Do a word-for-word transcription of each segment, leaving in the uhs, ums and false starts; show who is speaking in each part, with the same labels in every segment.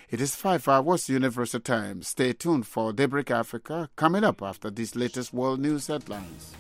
Speaker 1: It is five hours Universal Time. Stay tuned for Daybreak Africa coming up after these latest world news headlines.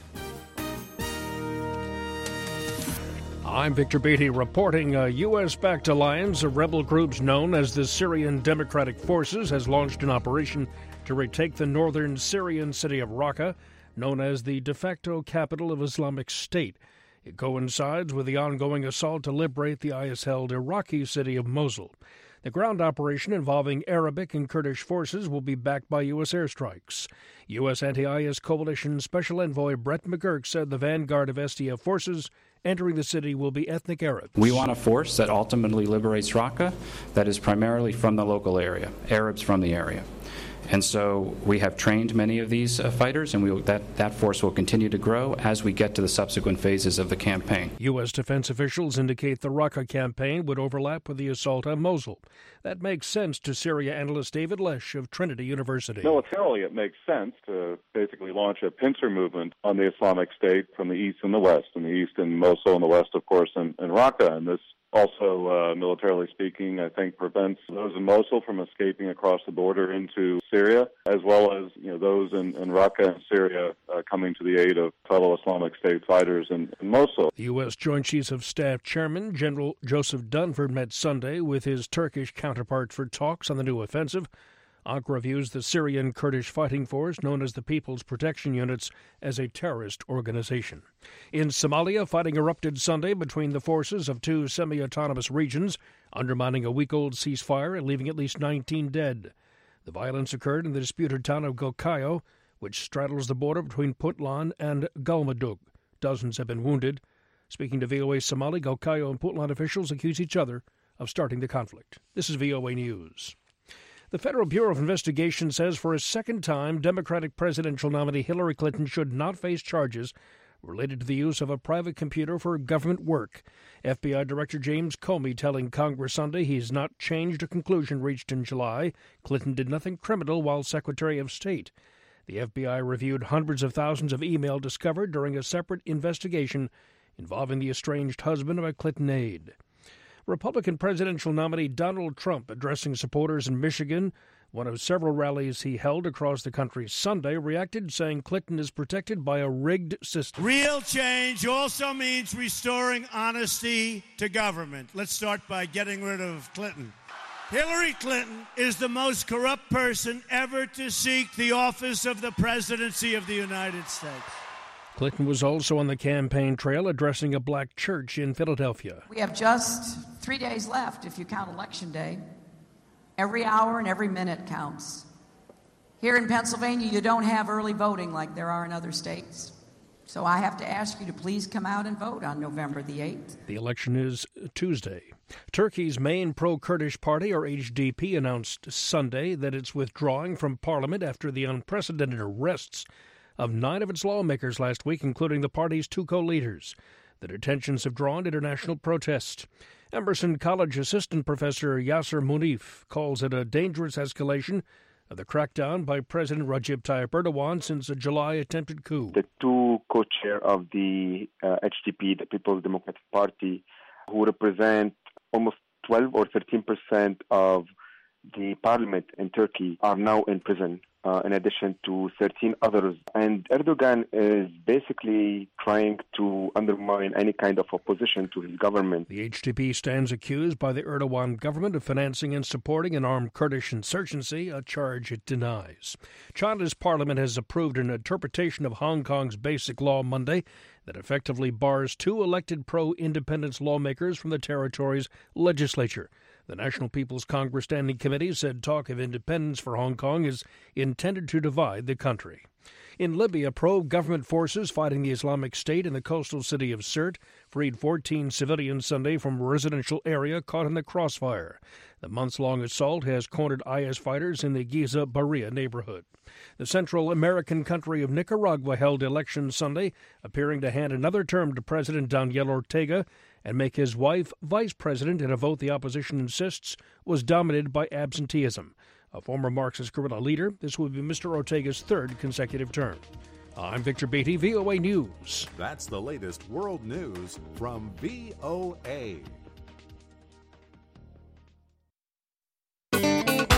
Speaker 2: I'm Victor Beatty reporting a U S-backed alliance of rebel groups known as the Syrian Democratic Forces has launched an operation to retake the northern Syrian city of Raqqa, known as the de facto capital of Islamic State. It coincides with the ongoing assault to liberate the I S-held Iraqi city of Mosul. The ground operation involving Arabic and Kurdish forces will be backed by U S airstrikes. U S anti-I S coalition Special Envoy Brett McGurk said the vanguard of S D F forces entering the city will be ethnic Arabs.
Speaker 3: We want a force that ultimately liberates Raqqa that is primarily from the local area, Arabs from the area. And so we have trained many of these uh, fighters, and we will, that, that force will continue to grow as we get to the subsequent phases of the campaign.
Speaker 2: U S defense officials indicate the Raqqa campaign would overlap with the assault on Mosul. That makes sense to Syria analyst David Lesh of Trinity University.
Speaker 4: Militarily, it makes sense to basically launch a pincer movement on the Islamic State from the east and the west. In the east in Mosul, and the west, of course, in, in Raqqa. And this also, uh, militarily speaking, I think prevents those in Mosul from escaping across the border into Syria, as well as you know those in, in Raqqa and Syria uh, coming to the aid of fellow Islamic State fighters in, in Mosul.
Speaker 2: The U S Joint Chiefs of Staff Chairman General Joseph Dunford met Sunday with his Turkish counterpart for talks on the new offensive. Ankara views the Syrian Kurdish fighting force, known as the People's Protection Units, as a terrorist organization. In Somalia, fighting erupted Sunday between the forces of two semi-autonomous regions, undermining a week-old ceasefire and leaving at least nineteen dead. The violence occurred in the disputed town of Galkayo, which straddles the border between Puntland and Galmudug. Dozens have been wounded. Speaking to V O A Somali, Galkayo and Puntland officials accuse each other of starting the conflict. This is V O A News. The Federal Bureau of Investigation says for a second time, Democratic presidential nominee Hillary Clinton should not face charges related to the use of a private computer for government work. F B I Director James Comey telling Congress Sunday he's not changed a conclusion reached in July. Clinton did nothing criminal while Secretary of State. The F B I reviewed hundreds of thousands of email discovered during a separate investigation involving the estranged husband of a Clinton aide. Republican presidential nominee Donald Trump, addressing supporters in Michigan, one of several rallies he held across the country Sunday, reacted saying Clinton is protected by a rigged system.
Speaker 5: Real change also means restoring honesty to government. Let's start by getting rid of Clinton. Hillary Clinton is the most corrupt person ever to seek the office of the presidency of the United States.
Speaker 2: Clinton was also on the campaign trail addressing a black church in Philadelphia.
Speaker 6: We have just three days left if you count Election Day. Every hour and every minute counts. Here in Pennsylvania, you don't have early voting like there are in other states. So I have to ask you to please come out and vote on November the eighth.
Speaker 2: The election is Tuesday. Turkey's main pro-Kurdish party, or H D P, announced Sunday that it's withdrawing from parliament after the unprecedented arrests of nine of its lawmakers last week, including the party's two co-leaders. The detentions have drawn international protest. Emerson College assistant professor Yasser Munif calls it a dangerous escalation of the crackdown by President Recep Tayyip Erdogan since a July attempted coup.
Speaker 7: The two co-chair of the uh, H D P, the People's Democratic Party, who represent almost twelve or thirteen percent of the parliament in Turkey, are now in prison. Uh, in addition to thirteen others. And Erdogan is basically trying to undermine any kind of opposition to his government.
Speaker 2: The H D P stands accused by the Erdogan government of financing and supporting an armed Kurdish insurgency, a charge it denies. China's parliament has approved an interpretation of Hong Kong's basic law Monday that effectively bars two elected pro-independence lawmakers from the territory's legislature. The National People's Congress Standing Committee said talk of independence for Hong Kong is intended to divide the country. In Libya, pro-government forces fighting the Islamic State in the coastal city of Sirte freed fourteen civilians Sunday from a residential area caught in the crossfire. The months-long assault has cornered I S fighters in the Giza Baria neighborhood. The Central American country of Nicaragua held elections Sunday, appearing to hand another term to President Daniel Ortega and make his wife vice president in a vote the opposition insists was dominated by absenteeism. A former Marxist guerrilla leader, this would be Mister Ortega's third consecutive term. I'm Victor Beatty, V O A News.
Speaker 8: That's the latest world news from V O A.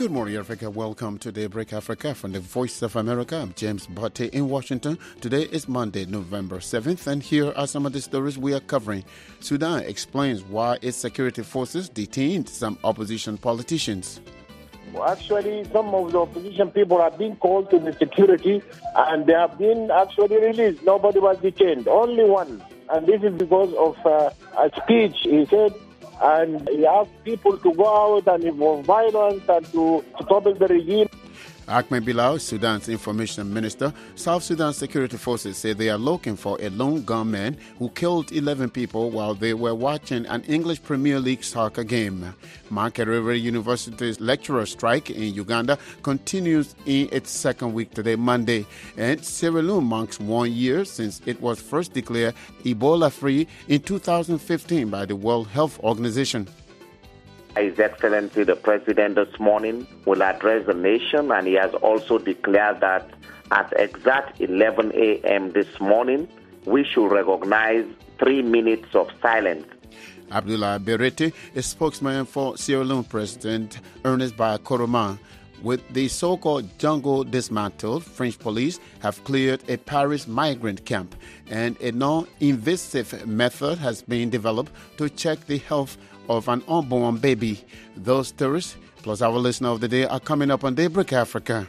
Speaker 1: Good morning, Africa. Welcome to Daybreak Africa from the Voice of America. I'm James Botte in Washington. Today is Monday, November seventh, and here are some of the stories we are covering. Sudan explains why its security forces detained some opposition politicians.
Speaker 9: Actually, some of the opposition people have been called to the security and they have been actually released. Nobody was detained, only one. And this is because of uh, a speech he said, and he asked people to go out and involve violence and to, to topple the regime.
Speaker 1: Ahmed Bilal, Sudan's information minister, South Sudan security forces say they are looking for a lone gunman who killed eleven people while they were watching an English Premier League soccer game. Makerere University's lecturer strike in Uganda continues in its second week today, Monday. And Sierra Leone marks one year since it was first declared Ebola-free in two thousand fifteen by the World Health Organization.
Speaker 10: His Excellency the President this morning will address the nation, and he has also declared that at exact eleven a.m. this morning, we should recognize three minutes of silence.
Speaker 1: Abdullah Berete, a spokesman for Sierra Leone President Ernest Bai Koroma. With the so-called jungle dismantled, French police have cleared a Paris migrant camp, and a non-invasive method has been developed to check the health of an unborn baby. Those stories, plus our listener of the day, are coming up on Daybreak Africa.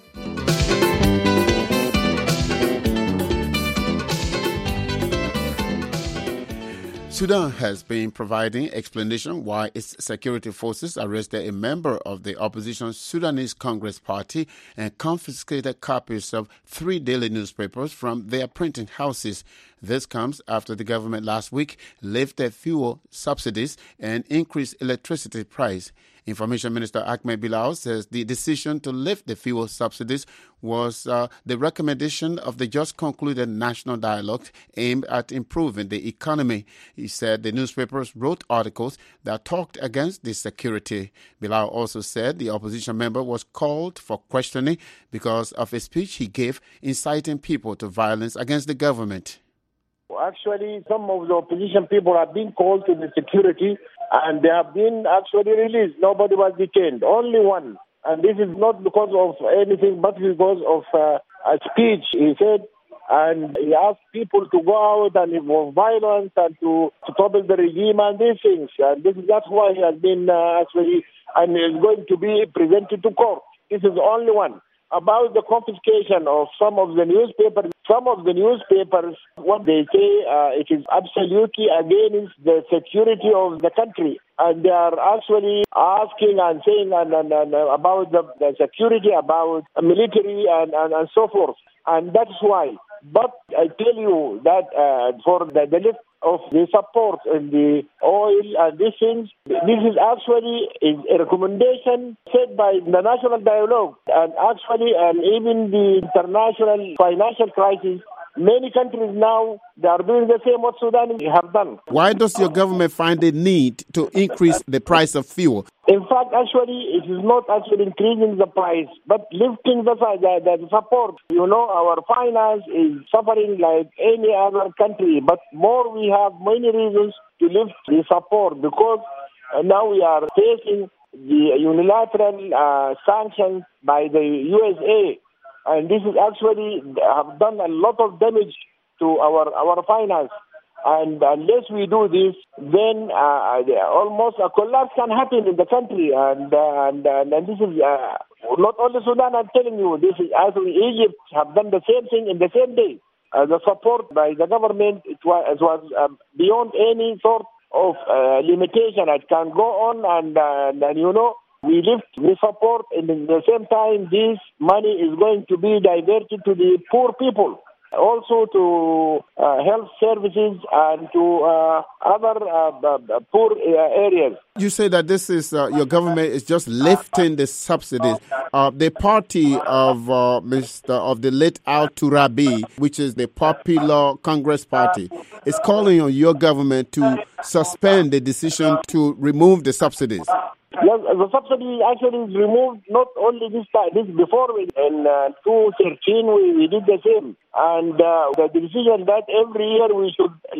Speaker 1: Sudan has been providing explanation why its security forces arrested a member of the opposition Sudanese Congress Party and confiscated copies of three daily newspapers from their printing houses. This comes after the government last week lifted fuel subsidies and increased electricity price. Information Minister Ahmed Bilal says the decision to lift the fuel subsidies was uh, the recommendation of the just concluded national dialogue aimed at improving the economy. He said the newspapers wrote articles that talked against the security. Bilal also said the opposition member was called for questioning because of a speech he gave inciting people to violence against the government.
Speaker 9: Actually, some of the opposition people have been called to the security and they have been actually released. Nobody was detained, only one. And this is not because of anything, but because of uh, a speech he said, and he asked people to go out and involve violence and to, to topple the regime and these things. And this is that's why he has been uh, actually, and is going to be presented to court. This is the only one. About the confiscation of some of the newspapers, some of the newspapers, what they say, uh, it is absolutely against the security of the country. And they are actually asking and saying and, and, and about the, the security, about military and, and, and so forth. And that's why. But I tell you that uh, for the, the lift of the support in the oil and these things, this is actually a recommendation set by the National Dialogue. And actually, and even the international financial crisis, many countries now, they are doing the same what Sudan have done.
Speaker 1: Why does your government find the need to increase the price of fuel?
Speaker 9: In fact, actually, it is not actually increasing the price, but lifting the, the, the support. You know, our finance is suffering like any other country, but more we have many reasons to lift the support because uh, now we are facing the unilateral uh, sanctions by the U S A. And this is actually have done a lot of damage to our, our finance. And unless we do this, then uh, almost a collapse can happen in the country. And uh, and, and, and this is uh, not only Sudan, I'm telling you, this is actually Egypt have done the same thing in the same day. Uh, the support by the government, it was, it was uh, beyond any sort of uh, limitation. It can go on and, uh, and, and you know, we lift the support, and at the same time, this money is going to be diverted to the poor people, also to uh, health services and to uh, other uh, uh, poor uh, areas.
Speaker 1: You say that this is uh, your government is just lifting the subsidies. Uh, the party of uh, Mister of the late Al Turabi, which is the Popular Congress Party, is calling on your government to suspend the decision to remove the subsidies.
Speaker 9: Yes, the subsidy actually is removed not only this time, this before in uh, two thousand thirteen we, we did the same. And uh, the decision that every year we should lift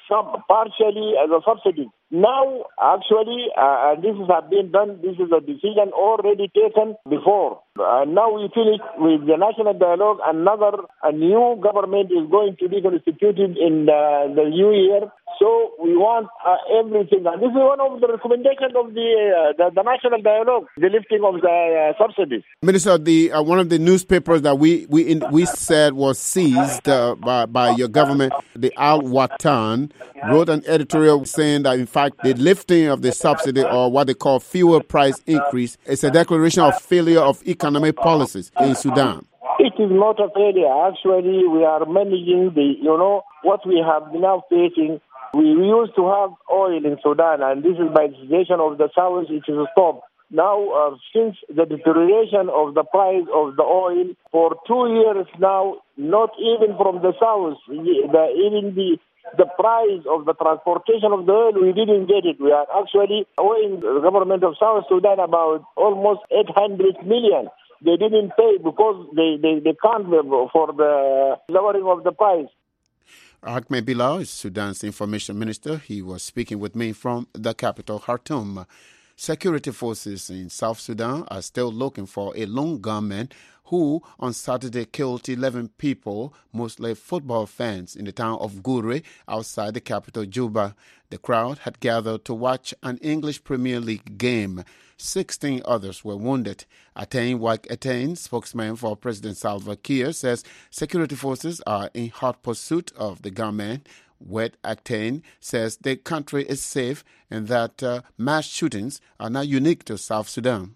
Speaker 9: some partially as a subsidy. Now, actually, uh, this has been done. This is a decision already taken before. Uh, now we finish with the national dialogue. Another, a new government is going to be constituted in the, the new year. So we want uh, everything. And this is one of the recommendations of the, uh, the the national dialogue, the lifting of the uh, subsidies.
Speaker 1: Minister, the uh, one of the newspapers that we we in, we said was seized uh, by by your government, the Al Watan, wrote an editorial saying that in fact the lifting of the subsidy, or what they call fuel price increase, is a declaration of failure of economic policies in Sudan.
Speaker 9: It is not a failure. Actually, we are managing the, you know, what we have been now facing. We, we used to have oil in Sudan, and this is by the decision of the South, it is stopped. Now, uh, since the deterioration of the price of the oil for two years now, not even from the South, the, even the the price of the transportation of the oil, we didn't get it. We are actually owing the government of South Sudan about almost eight hundred million. They didn't pay because they, they, they can't for the lowering of the price.
Speaker 1: Ahmed Bilal is Sudan's information minister. He was speaking with me from the capital, Khartoum. Security forces in South Sudan are still looking for a lone gunman who on Saturday killed eleven people, mostly football fans, in the town of Gure outside the capital, Juba. The crowd had gathered to watch an English Premier League game. Sixteen others were wounded. Atain Wak Atain, spokesman for President Salva Kiir, says security forces are in hot pursuit of the gunman. Wet Atain says the country is safe and that uh, mass shootings are not unique to South Sudan.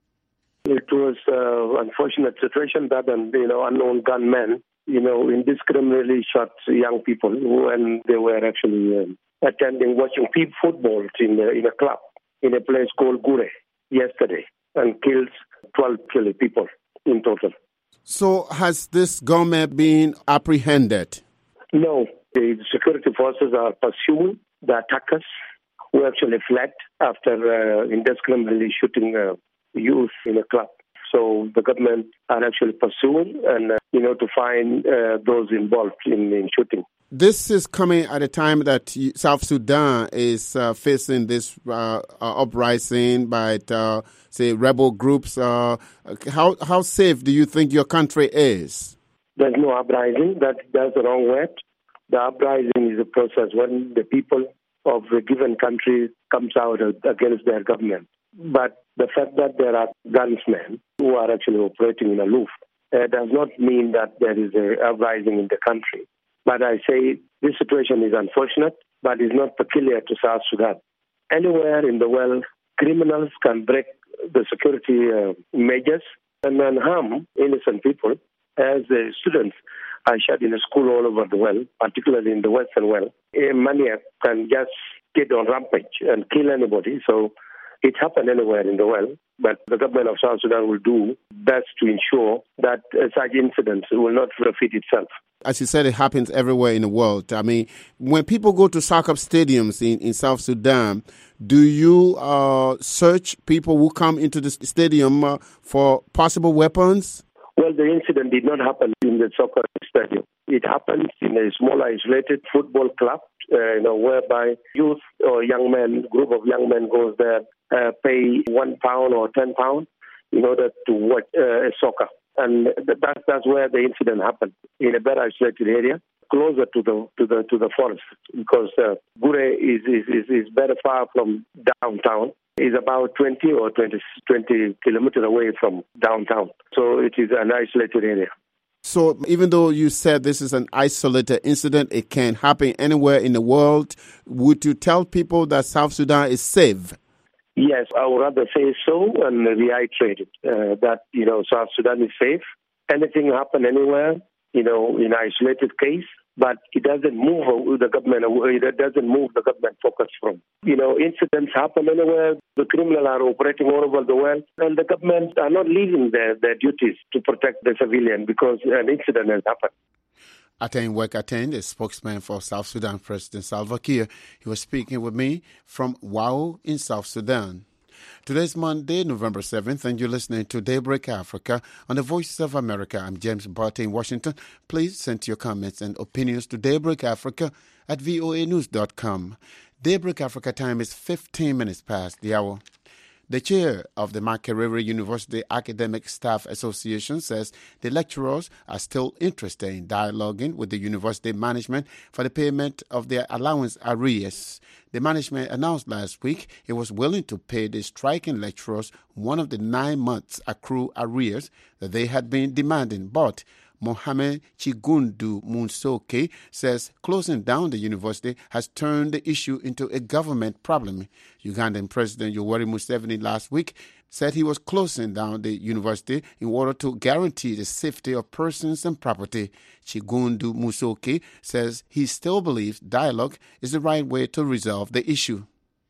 Speaker 11: It was an unfortunate situation that an you know, unknown gunmen, you know, indiscriminately shot young people when they were actually um, attending, watching people football in a, in a club in a place called Gure yesterday, and killed twelve people in total.
Speaker 1: So has this gunman been apprehended?
Speaker 11: No. The security forces are pursuing the attackers who actually fled after uh, indiscriminately shooting uh, youth in a club. So the government are actually pursuing and, uh, you know, to find uh, those involved in, in shooting.
Speaker 1: This is coming at a time that South Sudan is uh, facing this uh, uh, uprising by, uh, say, rebel groups. Uh, how how safe do you think your country is?
Speaker 11: There's no uprising. That, that's the wrong word. The uprising is a process when the people of a given country comes out against their government. But the fact that there are gunsmen who are actually operating in aloof uh, does not mean that there is an uprising in the country. But I say this situation is unfortunate, but is not peculiar to South Sudan. Anywhere in the world, criminals can break the security uh, measures and then harm innocent people, as uh, students are shot in a school all over the world, particularly in the Western world. A maniac can just get on rampage and kill anybody. So it happened anywhere in the world, but the government of South Sudan will do best to ensure that uh, such incidents will not repeat itself.
Speaker 1: As you said, it happens everywhere in the world. I mean, when people go to soccer stadiums in, in South Sudan, do you uh, search people who come into the stadium uh, for possible weapons?
Speaker 11: Well, the incident did not happen in the soccer stadium. It happened in a small, isolated football club, uh, you know, whereby youth or young men, group of young men goes there, uh, pay one pound or ten pounds in order to watch uh, soccer. And that's that's where the incident happened, in a very isolated area, closer to the to the to the forest, because uh, Gure is, is is is very far from downtown. It's about twenty or twenty, twenty kilometers away from downtown. So it is an isolated area.
Speaker 1: So even though you said this is an isolated incident, it can happen anywhere in the world, would you tell people that South Sudan is safe?
Speaker 11: Yes, I would rather say so and reiterate it, uh, that, you know, South Sudan is safe. Anything happen anywhere, you know, in an isolated case, but it doesn't move the government, it doesn't move the government focus from. You know, incidents happen anywhere, the criminals are operating all over the world, and the government are not leaving their, their duties to protect the civilian because an incident has happened.
Speaker 1: Atain Wak Atain, the spokesman for South Sudan President Salva Kiir. He was speaking with me from Wau in South Sudan. Today's Monday, November seventh, and you're listening to Daybreak Africa on the Voices of America. I'm James Barty in Washington. Please send your comments and opinions to Daybreak Africa at voa news dot com. Daybreak Africa time is fifteen minutes past the hour. The chair of the Makerere University Academic Staff Association says the lecturers are still interested in dialoguing with the university management for the payment of their allowance arrears. The management announced last week it was willing to pay the striking lecturers one of the nine months accrued arrears that they had been demanding, but Mohamed Chigundu Munsoke says closing down the university has turned the issue into a government problem. Ugandan President Yoweri Museveni last week said he was closing down the university in order to guarantee the safety of persons and property. Chigundu Munsoke says he still believes dialogue is the right way to resolve the issue.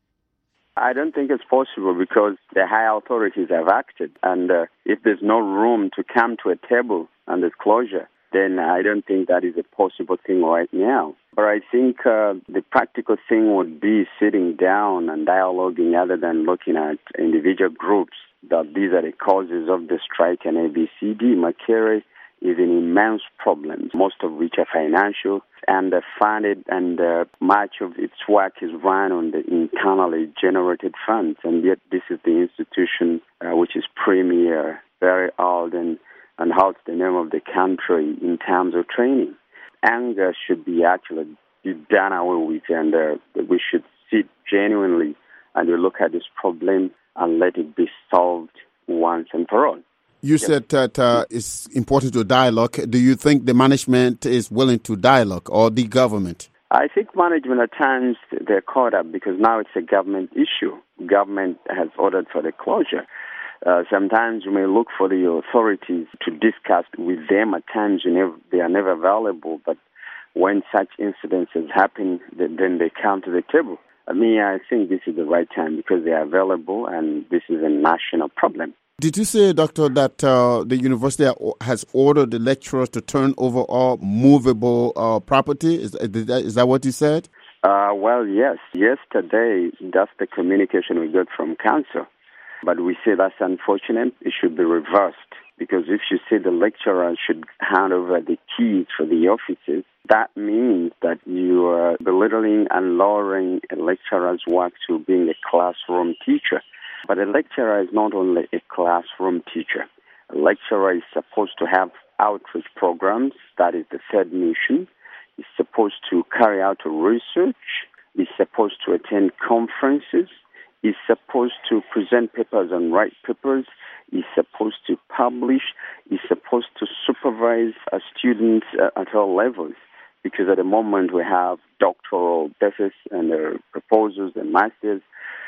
Speaker 12: I don't think it's possible because the high authorities have acted, and uh, if there's no room to come to a table and there's closure, then I don't think that is a possible thing right now. But I think uh, the practical thing would be sitting down and dialoguing other than looking at individual groups, that these are the causes of the strike and A B C D. Makerere is an immense problem, most of which are financial, underfunded, and uh, much of its work is run on the internally generated funds. And yet this is the institution uh, which is premier, very old, and, and holds the name of the country in terms of training. Anger should be actually be done away with, and uh, we should sit genuinely and look at this problem and let it be solved once and for all.
Speaker 1: You said that uh, it's important to dialogue. Do you think the management is willing to dialogue, or the government?
Speaker 12: I think management at times they're caught up because now it's a government issue. Government has ordered for the closure. Uh, sometimes you may look for the authorities to discuss with them. At times you never, they are never available, but when such incidences happen, then they come to the table. I mean, I think this is the right time because they are available, and this is a national problem.
Speaker 1: Did you say, Doctor, that uh, the university has ordered the lecturers to turn over all movable uh, property? Is, is that what you said?
Speaker 12: Uh, well, yes. Yesterday, that's the communication we got from council. But we say that's unfortunate. It should be reversed. Because if you say the lecturers should hand over the keys for the offices, that means that you are belittling and lowering a lecturer's work to being a classroom teacher. But a lecturer is not only a classroom teacher. A lecturer is supposed to have outreach programs. That is the third mission. He's supposed to carry out research. He's supposed to attend conferences. He's supposed to present papers and write papers. He's supposed to publish. He's supposed to supervise uh, students uh, at all levels. Because at the moment we have doctoral theses and uh, proposals and masters.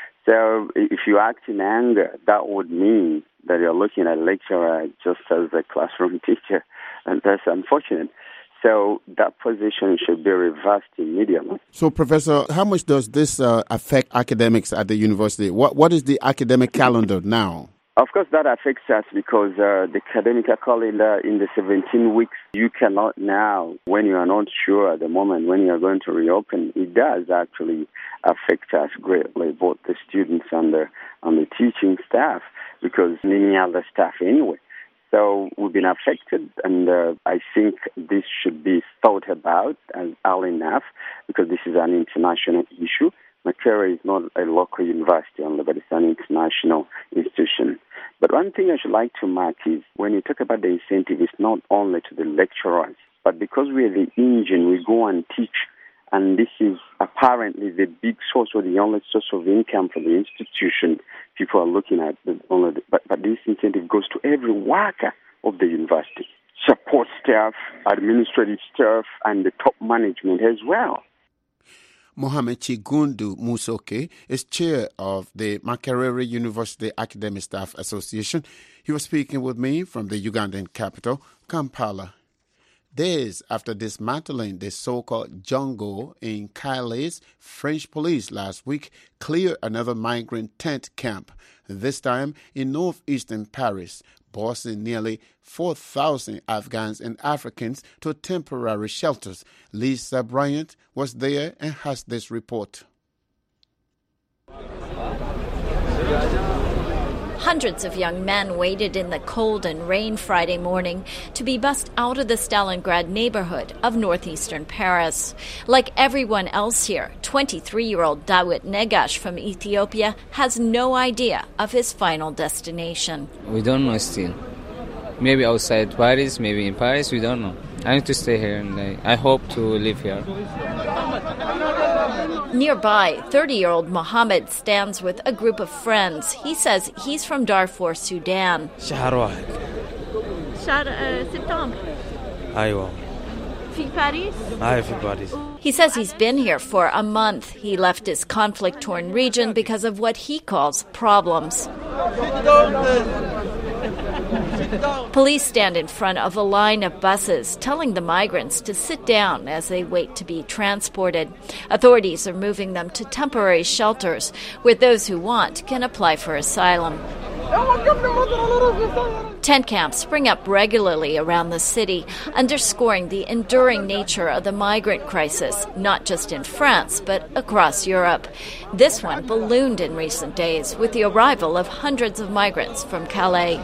Speaker 12: So if you act in anger, that would mean that you're looking at a lecturer just as a classroom teacher, and that's unfortunate. So that position should be reversed immediately.
Speaker 1: So, Professor, how much does this uh, affect academics at the university? What What is the academic calendar now?
Speaker 12: Of course, that affects us because uh, the academic calendar in the seventeen weeks, you cannot now, when you are not sure at the moment when you are going to reopen, it does actually affect us greatly, both the students and the, and the teaching staff, because many other staff anyway. So we've been affected, and uh, I think this should be thought about as early enough because this is an international issue. Makerere is not a local university only, but it's an international institution. But one thing I should like to mark is when you talk about the incentive, it's not only to the lecturers, but because we are the engine, we go and teach, and this is apparently the big source or the only source of income for the institution. People are looking at the only, the, but, but this incentive goes to every worker of the university, support staff, administrative staff, and the top management as well.
Speaker 1: Mohamed Chigundu Munsoke is chair of the Makerere University Academic Staff Association. He was speaking with me from the Ugandan capital, Kampala. Days after dismantling the so-called jungle in Calais, French police last week cleared another migrant tent camp, this time in northeastern Paris, bossing nearly four thousand Afghans and Africans to temporary shelters. Lisa Bryant was there and has this report.
Speaker 13: Hundreds of young men waited in the cold and rain Friday morning to be bussed out of the Stalingrad neighborhood of northeastern Paris. Like everyone else here, twenty-three-year-old Dawit Negash from Ethiopia has no idea of his final destination.
Speaker 14: We don't know still. Maybe outside Paris, maybe in Paris, we don't know. I need to stay here and I, I hope to live here.
Speaker 13: Nearby, thirty-year-old Mohammed stands with a group of friends. He says he's from Darfur, Sudan.
Speaker 15: شهر واحد.
Speaker 13: شهر سبتمبر.
Speaker 15: أيوة.
Speaker 13: في باريس?
Speaker 15: أي في باريس.
Speaker 13: He says he's been here for a month. He left his conflict-torn region because of what he calls problems. Police stand in front of a line of buses, telling the migrants to sit down as they wait to be transported. Authorities are moving them to temporary shelters where those who want can apply for asylum. Tent camps spring up regularly around the city, underscoring the enduring nature of the migrant crisis, not just in France, but across Europe. This one ballooned in recent days with the arrival of hundreds of migrants from Calais.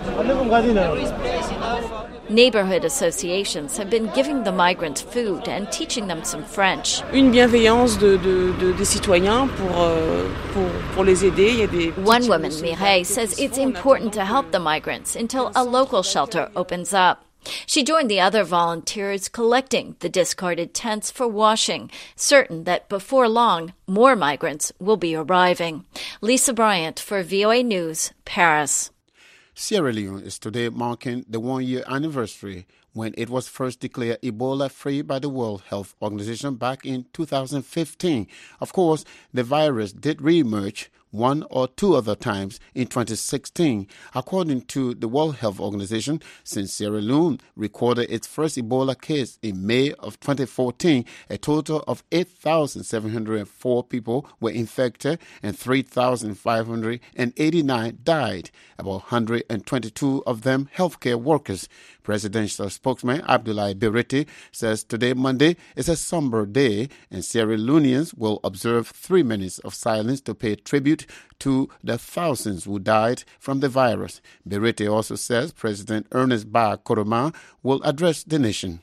Speaker 13: Neighborhood associations have been giving the migrants food and teaching them some French.
Speaker 16: Une bienveillance de, de, de, des citoyens pour, euh, pour, pour les aider. Il y a des
Speaker 13: One woman, Mireille, says it's important to help the migrants until a local shelter opens up. She joined the other volunteers collecting the discarded tents for washing, certain that before long, more migrants will be arriving. Lisa Bryant for V O A News, Paris.
Speaker 1: Sierra Leone is today marking the one-year anniversary when it was first declared Ebola-free by the World Health Organization back in two thousand fifteen. Of course, the virus did re-emerge one or two other times in twenty sixteen. According to the World Health Organization, since Sierra Leone recorded its first Ebola case in May of twenty fourteen, a total of eight thousand seven hundred four people were infected and three thousand five hundred eighty-nine died, about one hundred twenty-two of them healthcare workers. Presidential spokesman Abdoulaye Berete says today, Monday, is a somber day and Sierra Leoneans will observe three minutes of silence to pay tribute to the thousands who died from the virus. Berete also says President Ernest Bai Koroma will address the nation.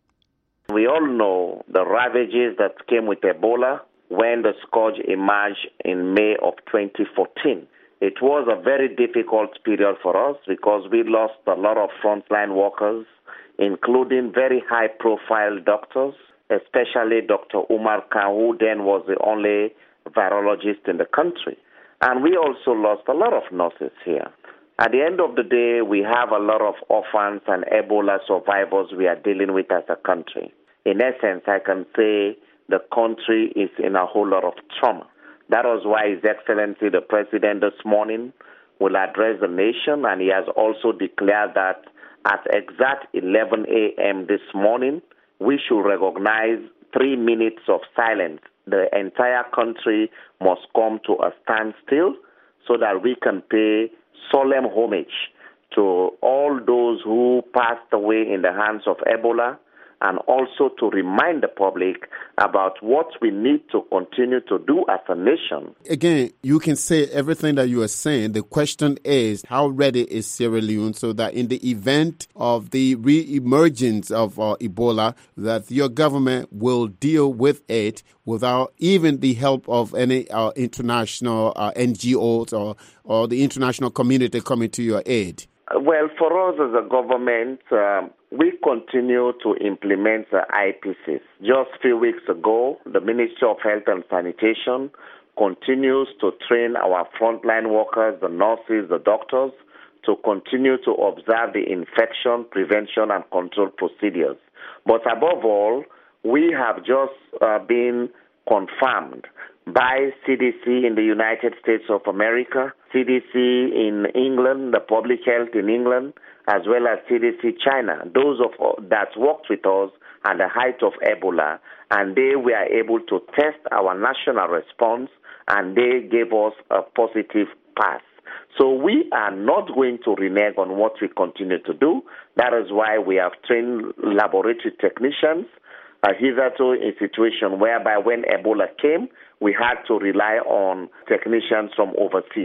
Speaker 10: We all know the ravages that came with Ebola when the scourge emerged in May of twenty fourteen. It was a very difficult period for us because we lost a lot of frontline workers, including very high-profile doctors, especially Doctor Umar Khan, who then was the only virologist in the country. And we also lost a lot of nurses here. At the end of the day, we have a lot of orphans and Ebola survivors we are dealing with as a country. In essence, I can say the country is in a whole lot of trauma. That was why His Excellency the President this morning will address the nation, and he has also declared that at exact eleven a.m. this morning, we should recognize three minutes of silence. The entire country must come to a standstill so that we can pay solemn homage to all those who passed away in the hands of Ebola, and also to remind the public about what we need to continue to do as a nation.
Speaker 1: Again, you can say everything that you are saying. The question is, how ready is Sierra Leone so that in the event of the re-emergence of uh, Ebola, that your government will deal with it without even the help of any uh, international uh, N G Os or, or the international community coming to your aid?
Speaker 10: Well, for us as a government, um, we continue to implement the I P Cs. Just a few weeks ago, the Ministry of Health and Sanitation continues to train our frontline workers, the nurses, the doctors, to continue to observe the infection prevention and control procedures. But above all, we have just uh, been confirmed by C D C in the United States of America, C D C in England, the Public Health in England, as well as C D C China, those of that worked with us at the height of Ebola, and they were able to test our national response, and they gave us a positive pass. So we are not going to renege on what we continue to do. That is why we have trained laboratory technicians. Uh, hitherto a situation whereby when Ebola came, we had to rely on technicians from overseas.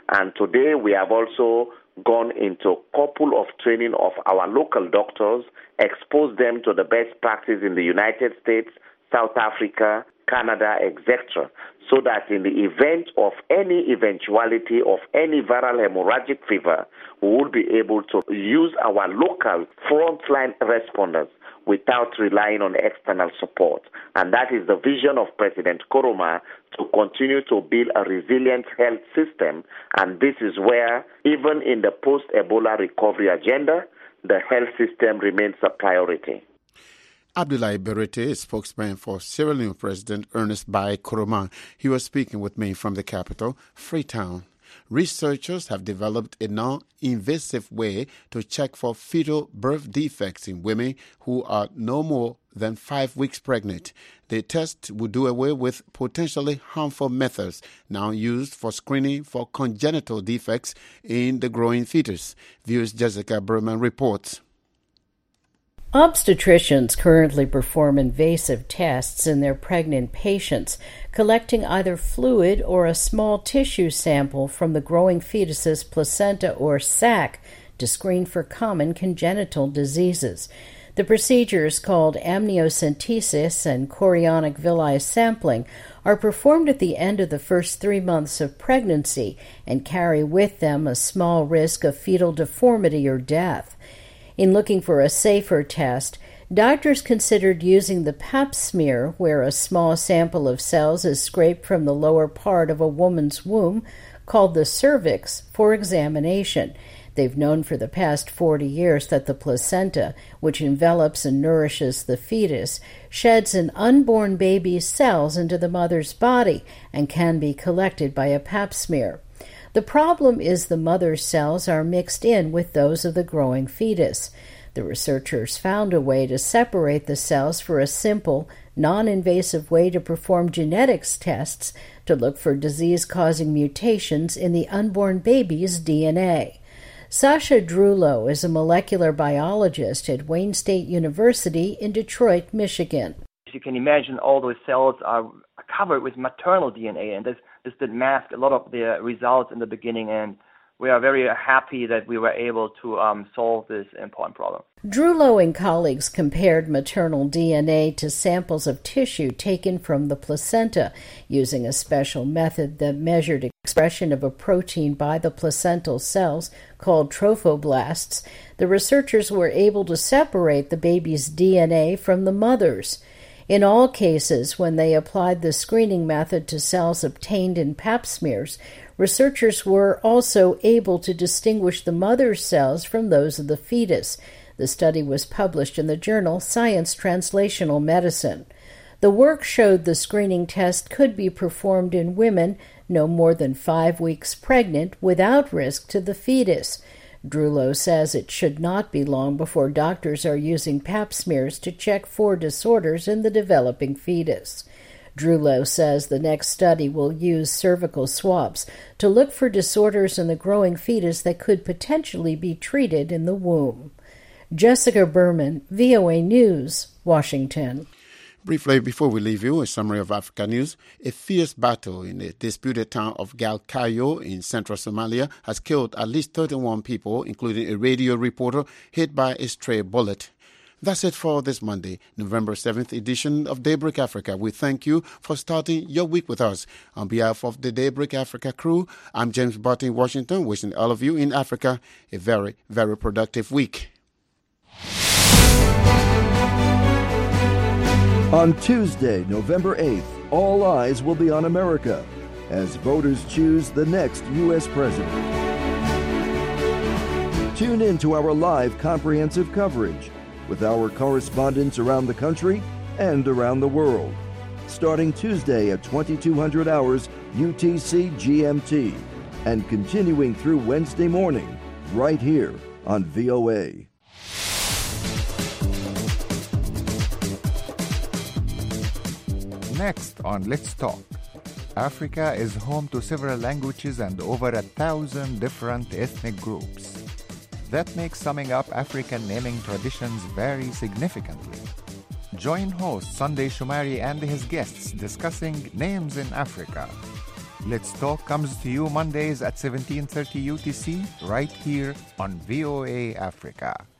Speaker 10: And today we have also gone into a couple of training of our local doctors, exposed them to the best practice in the United States, South Africa, Canada, et cetera, so that in the event of any eventuality of any viral hemorrhagic fever, we will be able to use our local frontline responders without relying on external support. And that is the vision of President Koroma, to continue to build a resilient health system. And this is where, even in the post-Ebola recovery agenda, the health system remains a priority.
Speaker 1: Abdoulaye Berete, a spokesman for Sierra Leone President Ernest Bai Koroma. He was speaking with me from the capital, Freetown. Researchers have developed a non-invasive way to check for fetal birth defects in women who are no more than five weeks pregnant. The test would do away with potentially harmful methods now used for screening for congenital defects in the growing fetus. Viewers Jessica Berman reports.
Speaker 17: Obstetricians currently perform invasive tests in their pregnant patients, collecting either fluid or a small tissue sample from the growing fetus's placenta or sac to screen for common congenital diseases. The procedures, called amniocentesis and chorionic villi sampling, are performed at the end of the first three months of pregnancy and carry with them a small risk of fetal deformity or death. In looking for a safer test, doctors considered using the pap smear, where a small sample of cells is scraped from the lower part of a woman's womb, called the cervix, for examination. They've known for the past forty years that the placenta, which envelops and nourishes the fetus, sheds an unborn baby's cells into the mother's body and can be collected by a pap smear. The problem is the mother's cells are mixed in with those of the growing fetus. The researchers found a way to separate the cells for a simple, non-invasive way to perform genetics tests to look for disease-causing mutations in the unborn baby's D N A. Sasha Drulow is a molecular biologist at Wayne State University in Detroit, Michigan.
Speaker 18: As you can imagine, all those cells are covered with maternal D N A, and this, this did mask a lot of the results in the beginning, and we are very happy that we were able to um, solve this important problem.
Speaker 17: Drulow and colleagues compared maternal D N A to samples of tissue taken from the placenta using a special method that measured expression of a protein by the placental cells called trophoblasts. The researchers were able to separate the baby's D N A from the mother's. In all cases, when they applied the screening method to cells obtained in pap smears, researchers were also able to distinguish the mother's cells from those of the fetus. The study was published in the journal Science Translational Medicine. The work showed the screening test could be performed in women no more than five weeks pregnant without risk to the fetus. Drulow says it should not be long before doctors are using pap smears to check for disorders in the developing fetus. Drulow says the next study will use cervical swabs to look for disorders in the growing fetus that could potentially be treated in the womb. Jessica Berman, V O A News, Washington.
Speaker 1: Briefly, before we leave you, a summary of Africa news. A fierce battle in the disputed town of Galkayo in central Somalia has killed at least thirty-one people, including a radio reporter hit by a stray bullet. That's it for this Monday, November seventh edition of Daybreak Africa. We thank you for starting your week with us. On behalf of the Daybreak Africa crew, I'm James Barton in Washington, wishing all of you in Africa a very, very productive week.
Speaker 19: On Tuesday, November eighth, all eyes will be on America as voters choose the next U S president. Tune in to our live comprehensive coverage with our correspondents around the country and around the world, starting Tuesday at twenty-two hundred hours U T C G M T and continuing through Wednesday morning right here on V O A.
Speaker 20: Next on Let's Talk, Africa is home to several languages and over a thousand different ethnic groups. That makes summing up African naming traditions vary significantly. Join host Sunday Shumari and his guests discussing names in Africa. Let's Talk comes to you Mondays at seventeen thirty U T C, right here on V O A Africa.